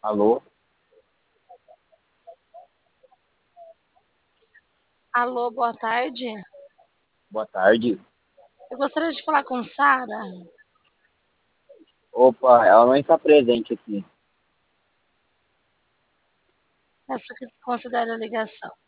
Alô, Alô, boa tarde. boa tarde. Eu gostaria de falar com Sara. Opa, ela não está presente aqui. Peço que considere a ligação.